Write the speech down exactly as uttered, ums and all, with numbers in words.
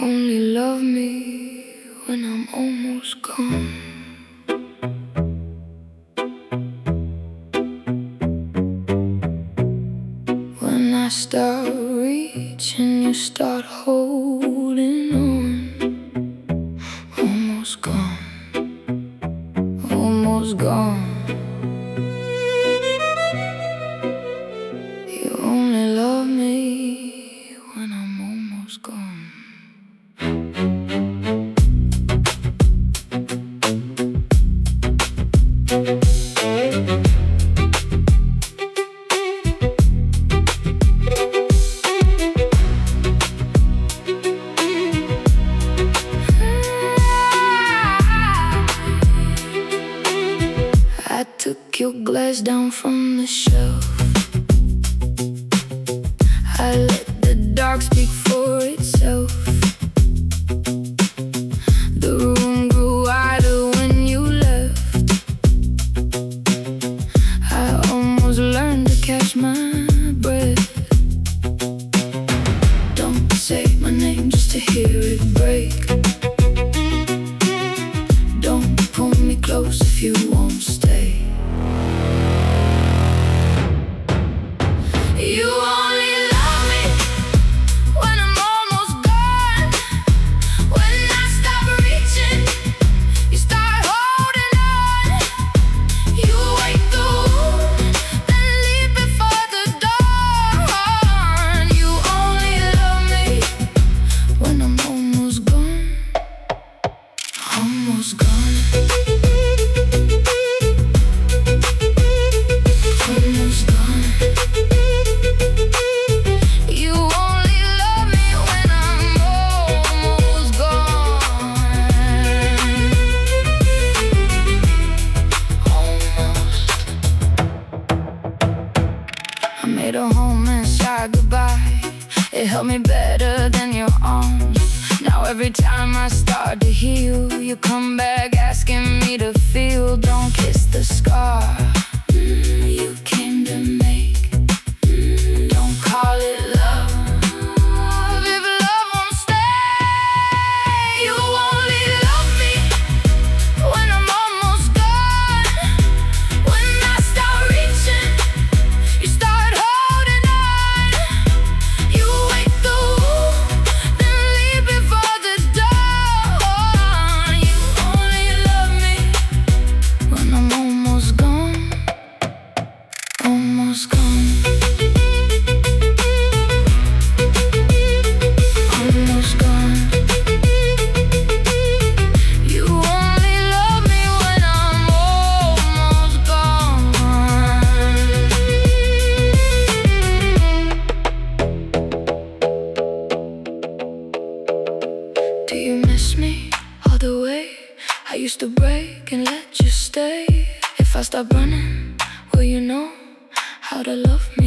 only love me when I'm almost gone. When I start reaching, you start holding on. Almost gone, almost gone. You only love me when I'm almost gone. I took your glass down from the shelf. I let the dark speak for itself. The room grew wider when you left. I almost learned to catch my breath. Don't say my name just to hear it break. Don't pull me close if you won't stay. You only love me when I'm almost gone. When I stop reaching, you start holding on. You wake the wound, then leave before the dawn. You only love me when I'm almost gone. Almost gone. Almost gone. You only love me when I'm almost gone. Almost. I made a home and said goodbye. It held me better than your arms. Now every time I start to heal, you come back asking me to feel. Don't kiss the scar mm, you came to make. mm, Don't call it love if love won't stay. You only love me when I'm almost gone. When I start reaching, you start holding on. You wake the wound, then leave before the dawn. You only love me when I'm almost gone. Almost gone. Almost gone. You only love me when I'm almost gone. Do you miss me all the way I used to break and let you stay? If I stop running, will you know how to love me?